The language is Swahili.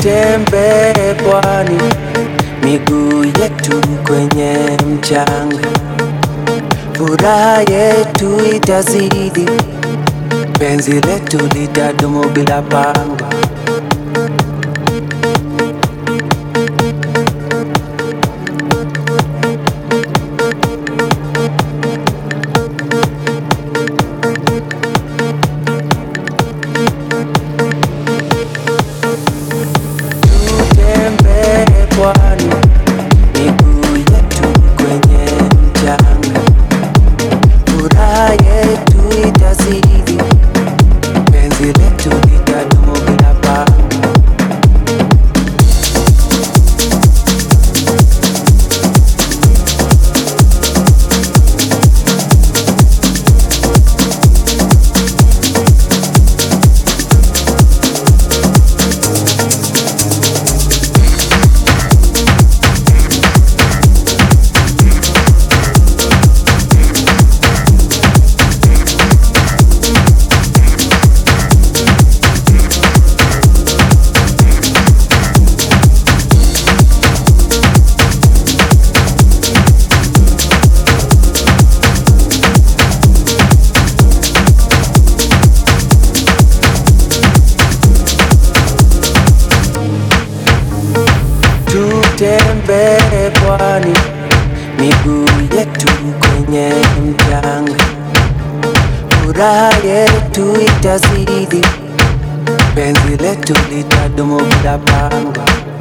Tutembee pwani, miguu yetu kwenye mchanga, furaha yetu itazidi, penzi letu litadumu bila panga. Tutembee pwani, miguu yetu kwenye mchanga, furaha yetu itazidi, penzi letu litadumu bila panga. Tutembee pwani, miguu yetu kwenye mchanga, furaha yetu itazidi, penzi letu litadumu bila panga.